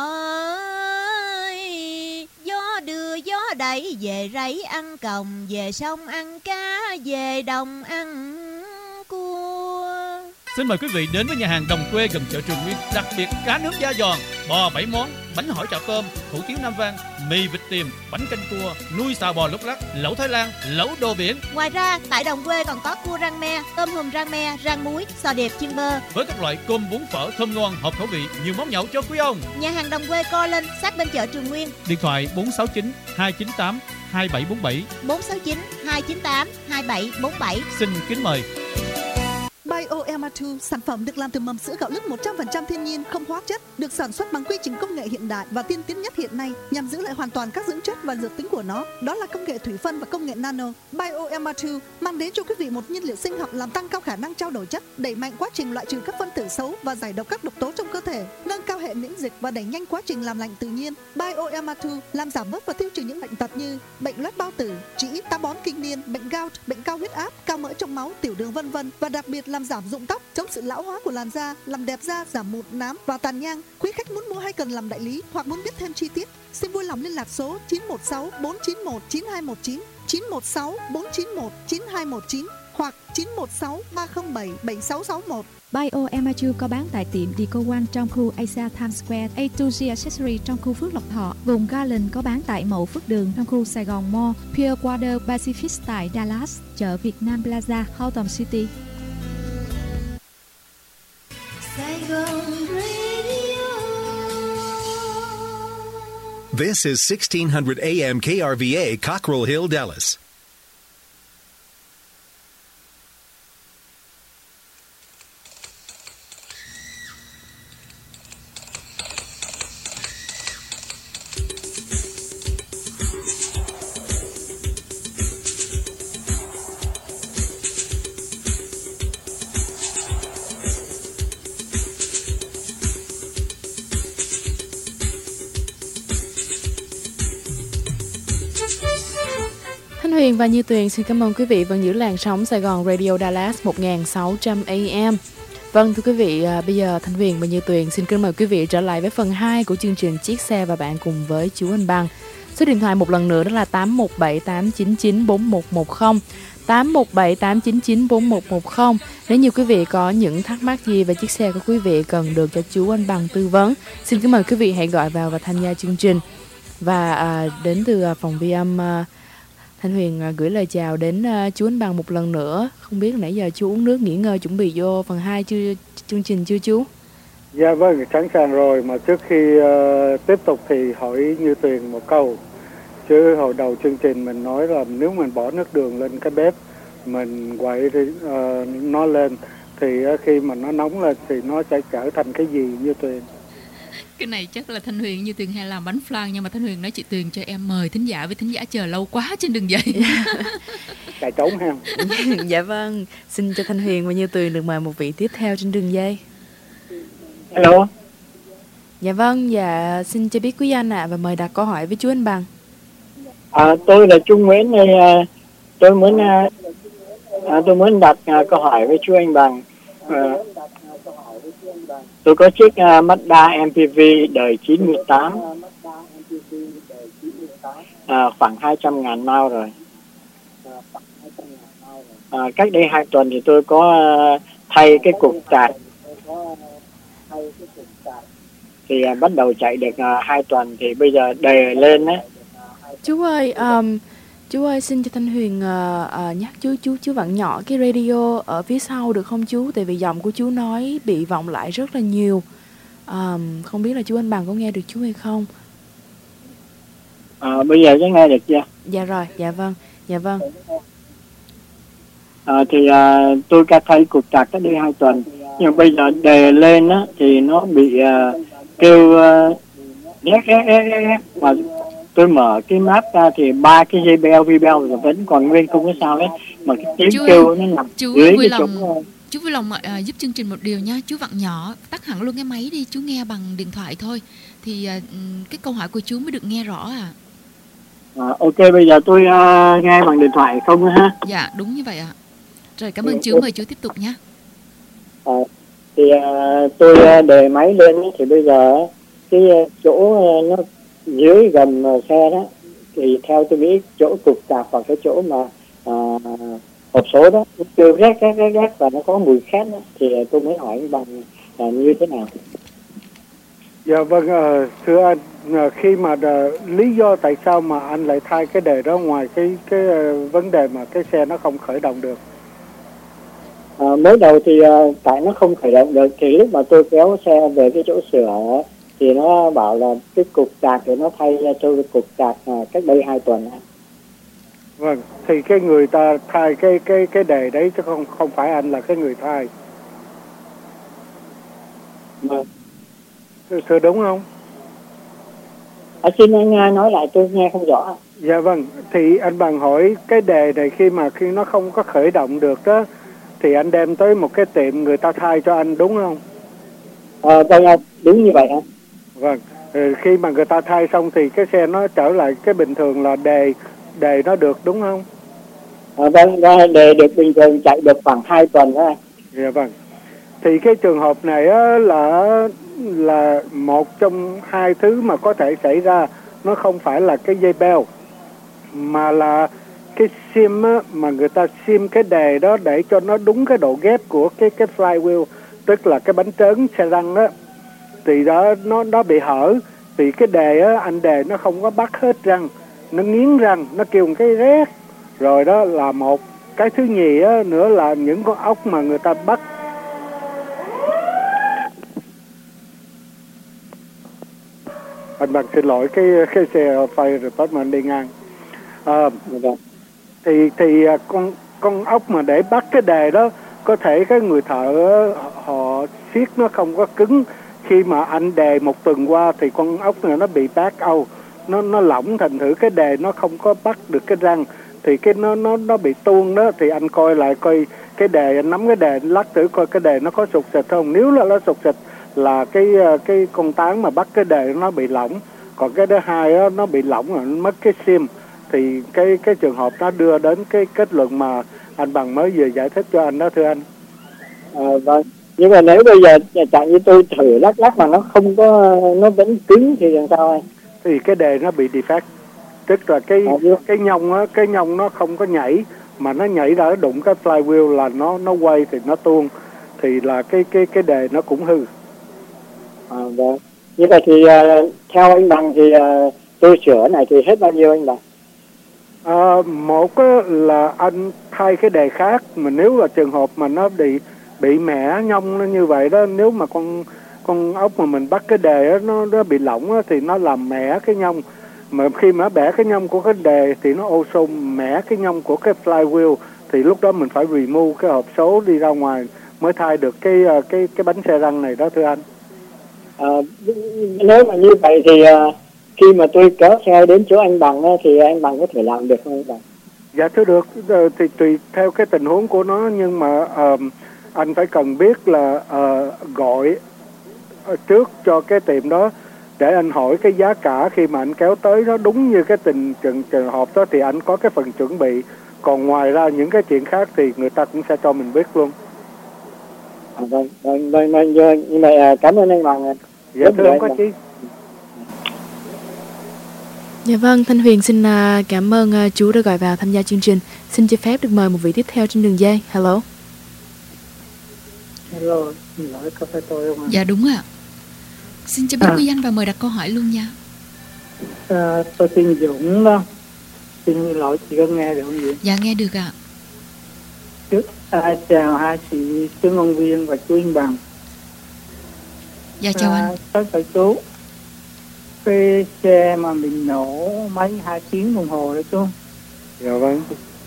ơi, gió đưa gió đẩy về rẫy ăn còng, về sông ăn cá, về đồng ăn cua. Xin mời quý vị đến với nhà hàng Đồng Quê gần chợ Trường Nguyên, đặc biệt cá nước da giòn, bò bảy món, bánh hỏi chảo tôm, hủ tiếu Nam Vang, mì vịt tiềm, bánh canh cua, nuôi xào bò lúc lắc, lẩu Thái Lan, lẩu đồ biển. Ngoài ra, tại Đồng Quê còn có cua rang me, tôm hùm rang me, rang muối, sò điệp chiên bơ. Với các loại cơm bún phở thơm ngon, hợp khẩu vị, nhiều món nhậu cho quý ông. Nhà hàng Đồng Quê co lên sát bên chợ Trường Nguyên. Điện thoại bốn sáu chín hai chín tám hai bảy bốn bảy, bốn sáu chín hai chín tám hai bảy bốn bảy. Xin kính mời. BioEma hai, sản phẩm được làm từ mầm sữa gạo lứt một trăm phần trăm thiên nhiên, không hóa chất, được sản xuất bằng quy trình công nghệ hiện đại và tiên tiến nhất hiện nay nhằm giữ lại hoàn toàn các dưỡng chất và dược tính của nó. Đó là công nghệ thủy phân và công nghệ nano. BioEma hai mang đến cho quý vị một nhiên liệu sinh học làm tăng cao khả năng trao đổi chất, đẩy mạnh quá trình loại trừ các phân tử xấu và giải độc các độc tố trong cơ thể, nâng cao hệ miễn dịch và đẩy nhanh quá trình làm lạnh tự nhiên. BioEma hai làm giảm bớt và tiêu trừ những bệnh tật như bệnh loét bao tử, trĩ, táo bón kinh niên, bệnh gout, bệnh cao huyết áp, cao mỡ trong máu, tiểu đường vân vân, và đặc biệt làm giảm rụng tóc, chống sự lão hóa của làn da, làm đẹp da, giảm mụn, nám và tàn nhang. Quý khách muốn mua hay cần làm đại lý hoặc muốn biết thêm chi tiết, xin vui lòng liên lạc số chín một sáu bốn chín một chín hai một chín, chín một sáu bốn chín một chín hai một chín hoặc chín một sáu ba không bảy bảy sáu sáu một. BioEma hai có bán tại tiệm Deco One trong khu Asia Times Square, A hai G Accessory trong khu Phước Lộc Thọ. Vùng Garland có bán tại Mậu Phước Đường trong khu Sài Gòn Mall, Pure Water Pacific tại Dallas, chợ Việt Nam Plaza, Houghton City. This is sixteen hundred A M K R V A, Cockrell Hill, Dallas. Thanh Huyền và Như Tuyền xin cảm ơn quý vị vẫn giữ làn sóng Sài Gòn Radio Dallas một nghìn sáu trăm A M. Vâng thưa quý vị, à, bây giờ Thanh Huyền và Như Tuyền xin kính mời quý vị trở lại với phần hai của chương trình Chiếc Xe và bạn cùng với chú Anh Bằng. Số điện thoại một lần nữa đó là tám một bảy tám chín chín bốn một một không, tám một bảy tám chín chín bốn một một không. Nếu như quý vị có những thắc mắc gì về chiếc xe của quý vị cần được cho chú Anh Bằng tư vấn, xin kính mời quý vị hãy gọi vào và tham gia chương trình. Và à, đến từ à, phòng vi âm à, Thanh Huyền à, gửi lời chào đến à, chú Anh Bằng một lần nữa. Không biết nãy giờ chú uống nước nghỉ ngơi chuẩn bị vô phần hai chưa, chương trình chưa chú? Dạ vâng, sẵn sàng rồi. Mà trước khi uh, tiếp tục thì hỏi Như Tuyền một câu. Chứ hồi đầu chương trình mình nói là nếu mình bỏ nước đường lên cái bếp, mình quậy uh, nó lên, thì uh, khi mà nó nóng lên thì nó sẽ trở thành cái gì Như Tuyền? Cái này chắc là Thanh Huyền Như Tuyền hay làm bánh flan, nhưng mà Thanh Huyền nói chị Tuyền cho em mời thính giả, với thính giả chờ lâu quá trên đường dây. Chạy trốn ha. Dạ vâng, xin cho Thanh Huyền và Như Tuyền được mời một vị tiếp theo trên đường dây. Hello. Dạ vâng, dạ xin cho biết quý anh ạ, à, và mời đặt câu hỏi với chú Anh Bằng. À, tôi là Trung Nguyễn đây, tôi muốn à, tôi muốn đặt à, câu hỏi với chú Anh Bằng. À, tôi có chiếc uh, Mazda em pê vê đời chín mươi tám, à, khoảng hai trăm ngàn mile rồi. À, cách đây hai tuần thì tôi có uh, thay cái cục sạc, thì uh, bắt đầu chạy được uh, hai tuần thì bây giờ đề lên á. Chú ơi, um, chú ơi xin cho Thanh Huyền uh, uh, nhắc chú chú chú vặn nhỏ cái radio ở phía sau được không chú? Tại vì giọng của chú nói bị vọng lại rất là nhiều. Um, không biết là chú Anh Bằng có nghe được chú hay không? À, bây giờ có nghe được chưa? Dạ rồi, dạ vâng, dạ vâng. À, thì uh, tôi đã thay cục sạc cách đây hai tuần, nhưng bây giờ đề lên á thì nó bị uh, kêu uh, rét rét rét rét mà tôi mở cái map ra thì ba cái dây beo vi beo rồi vẫn còn nguyên không có sao hết, mà cái tiếng chú, kêu nó nằm dưới cái lòng, chỗ. Chú vui lòng uh, giúp chương trình một điều nha, chú vặn nhỏ, tắt hẳn luôn cái máy đi, chú nghe bằng điện thoại thôi thì uh, cái câu hỏi của chú mới được nghe rõ à. À, ok, bây giờ tôi uh, nghe bằng điện thoại không ha? Dạ đúng như vậy ạ. Rồi cảm ơn ừ, chú, mời chú tiếp tục nhé. À, thì uh, tôi uh, đề máy lên thì bây giờ cái uh, chỗ uh, nó dưới gầm uh, xe đó, thì theo tôi nghĩ chỗ cục sạc hoặc cái chỗ mà uh, hộp số đó nó kêu rét rét rét rét và nó có mùi khét đó, thì uh, tôi mới hỏi bằng uh, như thế nào. Dạ vâng, uh, thưa anh, uh, khi mà uh, lý do tại sao mà anh lại thay cái đề đó ngoài cái cái uh, vấn đề mà cái xe nó không khởi động được? À, mới đầu thì uh, tại nó không khởi động được, thì lúc mà tôi kéo xe về cái chỗ sửa thì nó bảo là cái cục sạc thì nó thay cho cái cục sạc uh, cách đây hai tuần. Vâng, thì cái người ta thay cái cái cái đề đấy chứ không không phải anh là cái người thay. Vâng. Thưa đúng không? À, xin anh nói lại, tôi nghe không rõ. Dạ vâng, thì anh Bằng hỏi cái đề này khi mà khi nó không có khởi động được đó, thì anh đem tới một cái tiệm người ta thay cho anh đúng không? Ờ, vâng, đúng như vậy ạ. Vâng, ừ, khi mà người ta thay xong thì cái xe nó trở lại cái bình thường là đề đề nó được đúng không? À, vâng, đề được bình thường, chạy được khoảng hai tuần đó. Dạ vâng. Thì cái trường hợp này á, là là một trong hai thứ mà có thể xảy ra, nó không phải là cái dây beo mà là cái sim á, mà người ta sim cái đề đó để cho nó đúng cái độ ghép của cái cái flywheel, tức là cái bánh trớn xe lăn đó, thì đó nó nó bị hở, thì cái đề á, anh đề nó không có bắt hết răng, nó nghiến răng, nó kêu một cái rét rồi, đó là một cái. Thứ nhì á, nữa là những con ốc mà người ta bắt anh Bằng xin lỗi, cái cái xe fire department đi ngang. À, thì thì con con ốc mà để bắt cái đề đó, có thể cái người thợ họ siết nó không có cứng, khi mà anh đề một tuần qua thì con ốc này nó bị back out, nó nó lỏng, thành thử cái đề nó không có bắt được cái răng, thì cái nó nó nó bị tuôn đó. Thì anh coi lại coi cái đề, anh nắm cái đề anh lắc thử coi cái đề nó có sụt xịt không. Nếu là nó sụt xịt là cái cái con tán mà bắt cái đề nó bị lỏng, còn cái thứ hai á, nó bị lỏng rồi, nó mất cái sim, thì cái cái trường hợp nó đưa đến cái kết luận mà anh Bằng mới vừa giải thích cho anh đó thưa anh. À, vâng. Nhưng mà nếu bây giờ chẳng như tôi thử lắc lắc mà nó không có, nó vẫn cứng thì làm sao anh? Thì cái đề nó bị defect, tức là cái à, cái nhông á, cái nhông nó không có nhảy, mà nó nhảy đã đụng cái flywheel là nó nó quay thì nó tuôn, thì là cái cái cái đề nó cũng hư. À, vâng. Như vậy thì uh, theo anh Bằng thì uh, tôi sửa này thì hết bao nhiêu anh Bằng? À, một á, là anh thay cái đề khác, mà nếu là trường hợp mà nó bị bị mẻ nhông nó như vậy đó, nếu mà con con ốc mà mình bắt cái đề đó, nó nó bị lỏng đó, thì nó làm mẻ cái nhông, mà khi mà bẻ cái nhông của cái đề thì nó ô xôm mẻ cái nhông của cái flywheel, thì lúc đó mình phải remove cái hộp số đi ra ngoài mới thay được cái cái cái bánh xe răng này đó thưa anh. À, nếu mà như vậy thì uh, khi mà tôi kéo xe đến chỗ anh Bằng thì anh Bằng có thể làm được không anh Bằng? Dạ thưa được, thì tùy theo cái tình huống của nó, nhưng mà uh, anh phải cần biết là uh, gọi trước cho cái tiệm đó để anh hỏi cái giá cả khi mà anh kéo tới nó đúng như cái tình trường, trường hợp đó thì anh có cái phần chuẩn bị, còn ngoài ra những cái chuyện khác thì người ta cũng sẽ cho mình biết luôn. À, vâng, vâng, vâng, vâng, nhưng mà cảm ơn anh Bằng. Dạ thưa không có chi. Dạ vâng, Thanh Huyền xin cảm ơn chú đã gọi vào tham gia chương trình. Xin cho phép được mời một vị tiếp theo trên đường dây. Hello. Hello, xin lỗi có phải tôi không ạ? Dạ đúng ạ. Xin cho biết quý anh và mời đặt câu hỏi luôn nha. À, tôi tên Dũng đó. Xin lỗi chị có nghe được không vậy? Dạ nghe được ạ. Trước, à, chào hai chị Trương Ngôn Viên và chú Anh Bằng. Dạ chào à, anh. Chào chào chú. Cái xe mà mình nổ mấy hai tiếng đồng hồ đấy chú. Dạ vâng.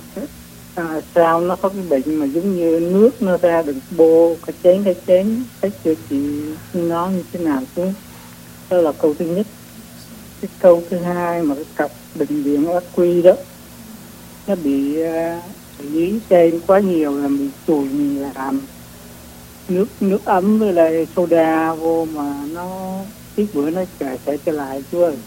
À, sao nó có cái bệnh mà giống như nước nó ra được bô cái chén cái chén, cách cho chị nó như thế nào chú? Đó là câu thứ nhất. Cái câu thứ hai mà cái cặp bình điện ắc quy đó nó bị dí uh, trên quá nhiều là bị chùi làm nước nước ấm với lại soda vô mà nó ít bữa nó sẽ sẽ trở lại chú ơi.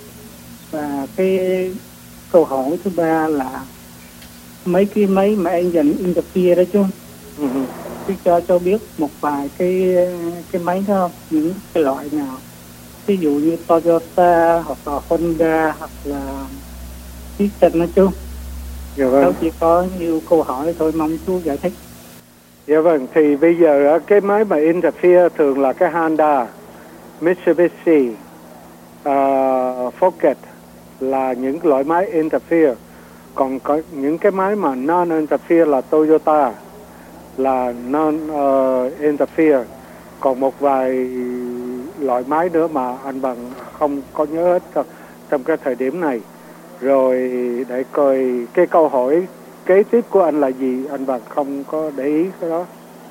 Và cái câu hỏi thứ ba là mấy cái máy mà anh dành interfere đó chú, ừ. Chứ cho cho biết một vài cái cái máy đó không? Những cái loại nào, ví dụ như Toyota hoặc là Honda hoặc là Nissan đó chú. Dạ vâng. Cháu chỉ có nhiều câu hỏi thôi, mong chú giải thích. Dạ vâng, thì bây giờ cái máy mà interfere thường là cái Honda, Mitsubishi, uh, Focus là những loại máy interfere. Còn có những cái máy mà non-interfere là Toyota là non-interfere. Uh, Còn một vài loại máy nữa mà anh Bằng không có nhớ hết trong, trong cái thời điểm này. Rồi để coi cái câu hỏi kế tiếp của anh là gì, anh Bằng không có để ý cái đó.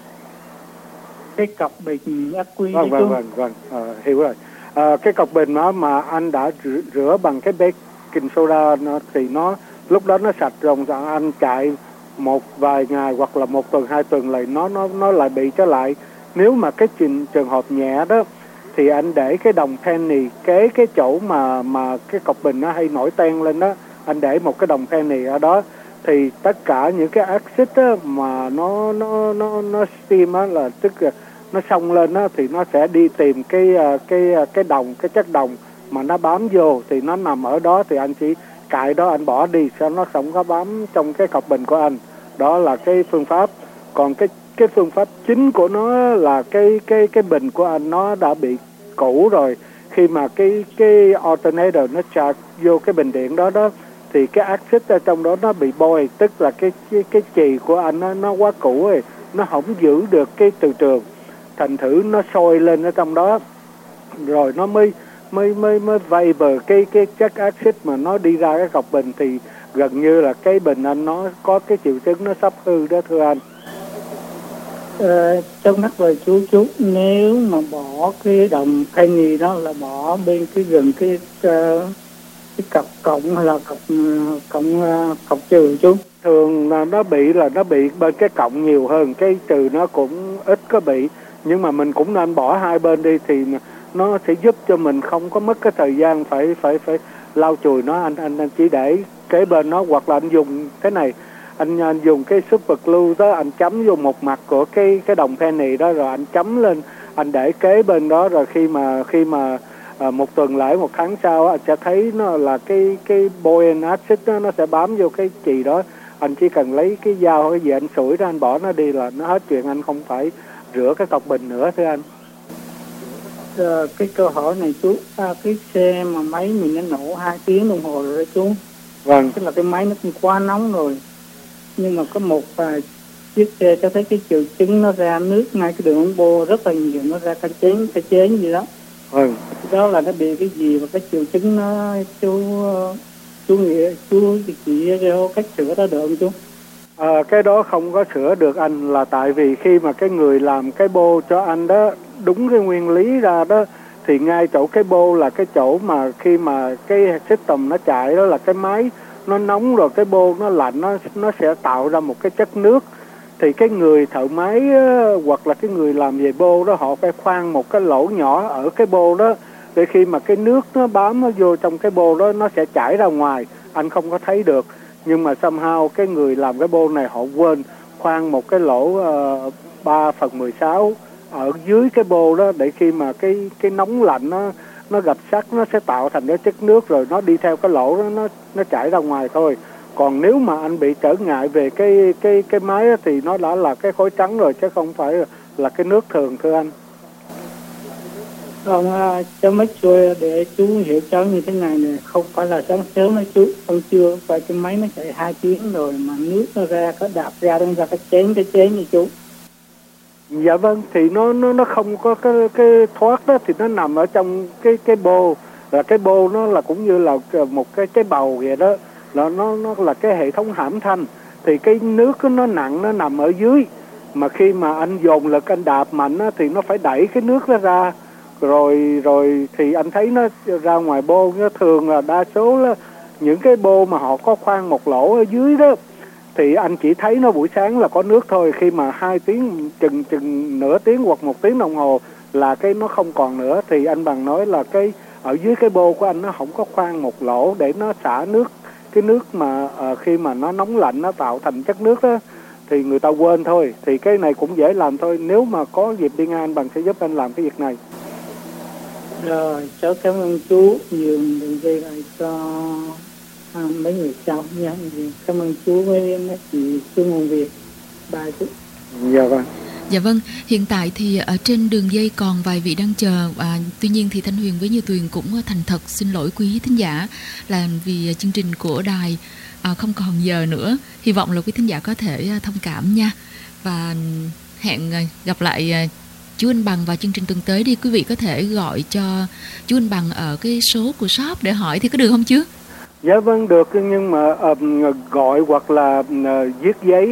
Cái cọc bình ắc quy. Vâng, vâng, vâng, vâng, à, hiểu rồi. À, cái cọc bình đó mà anh đã rửa, rửa bằng cái baking soda nó, thì nó lúc đó nó sạch rồi, anh chạy một vài ngày hoặc là một tuần hai tuần lại nó nó nó lại bị trở lại. Nếu mà cái trường, trường hợp nhẹ đó thì anh để cái đồng penny kế cái chỗ mà mà cái cọc bình nó hay nổi ten lên đó, anh để một cái đồng penny ở đó, thì tất cả những cái axit đó mà nó nó nó nó steam á, là tức là nó xông lên đó, thì nó sẽ đi tìm cái cái cái đồng cái chất đồng mà nó bám vô, thì nó nằm ở đó, thì anh chỉ cạy đó anh bỏ đi cho nó không có bám trong cái cọc bình của anh. Đó là cái phương pháp. Còn cái cái phương pháp chính của nó là cái cái cái bình của anh nó đã bị cũ rồi. Khi mà cái cái alternator nó charge vô cái bình điện đó đó, thì cái axit ở trong đó nó bị bôi, tức là cái cái cái chì của anh nó nó quá cũ rồi, nó không giữ được cái từ trường, thành thử nó sôi lên ở trong đó, rồi nó mới mới mới mới vapor cái cái chất axit mà nó đi ra cái cọc bình, thì gần như là cái bình anh nó có cái triệu chứng nó sắp hư đó thưa anh. Ờ, trong mắt lời chú chú nếu mà bỏ cái đồng penny đó là bỏ bên cái gần cái uh, cái cọc cộng hay là cọc cộng uh, cọc trừ chú? Thường là nó bị là nó bị bên cái cộng nhiều hơn, cái trừ nó cũng ít có bị, nhưng mà mình cũng nên bỏ hai bên đi thì nó sẽ giúp cho mình không có mất cái thời gian phải phải phải lau chùi nó. Anh anh, anh chỉ để kế bên nó, hoặc là anh dùng cái này, anh, anh dùng cái super glue đó, anh chấm vô một mặt của cái cái đồng penny đó, rồi anh chấm lên, anh để kế bên đó, rồi khi mà khi mà à, một tuần lễ, một tháng sau anh sẽ thấy nó là cái cái boric acid đó, nó sẽ bám vô cái chì đó. Anh chỉ cần lấy cái dao cái gì anh sủi ra, anh bỏ nó đi là nó hết chuyện, anh không phải rửa cái cọc bình nữa thưa anh. À, cái câu hỏi này chú, à, cái xe mà máy mình nó nổ hai tiếng đồng hồ rồi đó chú. Vâng. Tức là cái máy nó cũng quá nóng rồi. Nhưng mà có một vài chiếc xe cho thấy cái triệu chứng nó ra nước ngay cái đường ống bô rất là nhiều, nó ra cái chén cái chén gì đó. Vâng. Đó là nó bị cái gì và cái triệu chứng nó chú chú nghĩ chú chỉ theo cách sửa đó được không chú? À, cái đó không có sửa được anh, là tại vì khi mà cái người làm cái bô cho anh đó đúng cái nguyên lý ra đó, thì ngay chỗ cái bô là cái chỗ mà khi mà cái system nó chạy đó là cái máy nó nóng rồi, cái bô nó lạnh, nó nó sẽ tạo ra một cái chất nước. Thì cái người thợ máy á, hoặc là cái người làm về bô đó, họ phải khoan một cái lỗ nhỏ ở cái bô đó, để khi mà cái nước nó bám nó vô trong cái bô đó nó sẽ chảy ra ngoài, anh không có thấy được. Nhưng mà somehow cái người làm cái bô này họ quên khoan một cái lỗ uh, ba phần mười sáu ở dưới cái bô đó, để khi mà cái cái nóng lạnh nó nó gặp sắt nó sẽ tạo thành cái chất nước, rồi nó đi theo cái lỗ đó, nó nó chảy ra ngoài thôi. Còn nếu mà anh bị trở ngại về cái cái cái máy đó, thì nó đã là cái khối trắng rồi, chứ không phải là cái nước thường thưa anh. Còn uh, cho mấy chú để chú hiểu cháu như thế này này, không phải là sáng sớm nói chú không chưa phải cái máy nó chạy hai tiếng rồi mà nước nó ra có đạp ra đang ra cái chén cái chén như chú. Dạ vâng, thì nó nó nó không có cái cái thoát đó, thì nó nằm ở trong cái cái bô, là cái bô nó là cũng như là một cái cái bầu vậy đó, là nó nó là cái hệ thống hãm thanh. Thì cái nước nó nặng, nó nằm ở dưới, mà khi mà anh dồn lực anh đạp mạnh á, thì nó phải đẩy cái nước nó ra, rồi rồi thì anh thấy nó ra ngoài bô. Nó thường là đa số là những cái bô mà họ có khoan một lỗ ở dưới đó, thì anh chỉ thấy nó buổi sáng là có nước thôi. Khi mà hai tiếng chừng chừng nửa tiếng hoặc một tiếng đồng hồ là cái nó không còn nữa, thì anh bằng nói là cái ở dưới cái bô của anh nó không có khoan một lỗ để nó xả nước, cái nước mà uh, khi mà nó nóng lạnh nó tạo thành chất nước đó, thì người ta quên thôi. Thì cái này cũng dễ làm thôi, nếu mà có dịp đi ngang anh bằng sẽ giúp anh làm cái việc này. Rồi, cháu cảm ơn chú nhiều, đường dây lại cho à, mấy người sau nha. Cảm ơn chú với mấy chị chú Nguồn Việt. Bye chú. Dạ vâng. Dạ vâng, hiện tại thì ở trên đường dây còn vài vị đang chờ. À, tuy nhiên thì Thanh Huyền với Như Tuyền cũng thành thật xin lỗi quý thính giả là vì chương trình của đài à, không còn giờ nữa. Hy vọng là quý thính giả có thể thông cảm nha. Và hẹn gặp lại chú Anh Bằng vào chương trình tuần tới đi. Quý vị có thể gọi cho chú Anh Bằng ở cái số của shop để hỏi thì có được không chứ? Dạ vâng được, nhưng mà uh, gọi hoặc là uh, viết giấy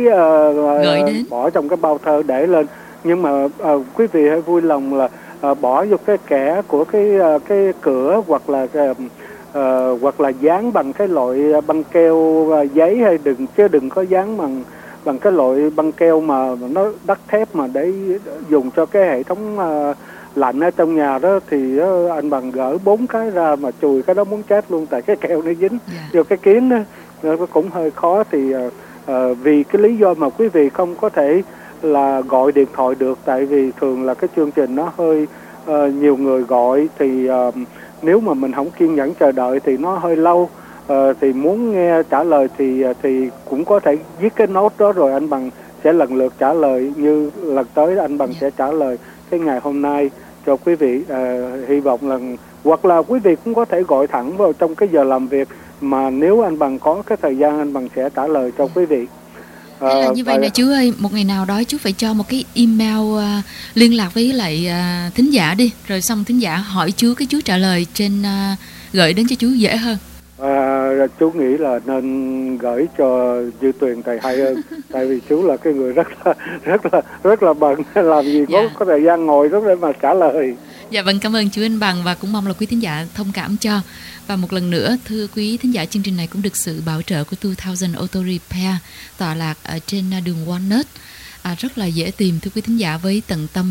uh, bỏ trong cái bao thơ để lên. Nhưng mà uh, quý vị hãy vui lòng là uh, bỏ vô cái kẽ của cái uh, cái cửa, hoặc là uh, uh, hoặc là dán bằng cái loại băng keo uh, giấy, hay đừng chứ đừng có dán bằng bằng cái loại băng keo mà nó đắt thép mà để dùng cho cái hệ thống uh, lạnh ở trong nhà đó. Thì uh, anh Bằng gỡ bốn cái ra mà chùi cái đó muốn chết luôn, tại cái keo nó dính yeah. vô cái kiến đó, nó cũng hơi khó. Thì uh, uh, vì cái lý do mà quý vị không có thể là gọi điện thoại được, tại vì thường là cái chương trình nó hơi uh, nhiều người gọi, thì uh, nếu mà mình không kiên nhẫn chờ đợi thì nó hơi lâu. Uh, thì muốn nghe trả lời thì thì cũng có thể viết cái nốt đó, rồi anh Bằng sẽ lần lượt trả lời. Như lần tới anh Bằng sẽ trả lời cái ngày hôm nay cho quý vị. Uh, hy vọng là hoặc là quý vị cũng có thể gọi thẳng vào trong cái giờ làm việc, mà nếu anh Bằng có cái thời gian anh Bằng sẽ trả lời cho quý vị. Thế là như vậy nè chú ơi, một ngày nào đó chú phải cho một cái email uh, liên lạc với lại uh, thính giả đi, rồi xong thính giả hỏi chú, cái chú trả lời trên uh, gửi đến cho chú dễ hơn. À, chú nghĩ là nên gửi cho Như Tuyền thầy hay hơn. Tại vì chú là cái người rất là rất là rất là bận, làm gì có yeah. có thời gian ngồi đó để mà trả lời. Dạ vâng, cảm ơn chú Anh Bằng và cũng mong là quý thính giả thông cảm cho. Và một lần nữa thưa quý thính giả, chương trình này cũng được sự bảo trợ của two thousand Auto Repair tọa lạc ở trên đường Walnut, à, rất là dễ tìm thưa quý thính giả, với tận tâm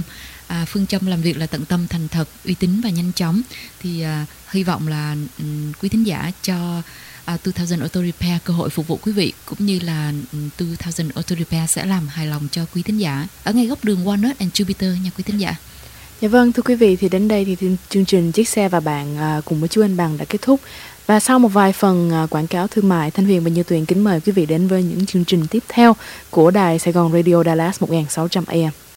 à, phương châm làm việc là tận tâm, thành thật, uy tín và nhanh chóng. Thì à, hy vọng là um, quý thính giả cho uh, hai nghìn Auto Repair cơ hội phục vụ quý vị, cũng như là um, hai nghìn Auto Repair sẽ làm hài lòng cho quý thính giả ở ngay góc đường Walnut and Jupiter nha quý thính giả. Dạ vâng, thưa quý vị, thì đến đây thì chương trình Chiếc Xe và Bạn à, cùng với chú Anh Bằng đã kết thúc. Và sau một vài phần à, quảng cáo thương mại, Thanh Huyền và Như Tuyền kính mời quý vị đến với những chương trình tiếp theo của đài Sài Gòn Radio Dallas một nghìn sáu trăm A M.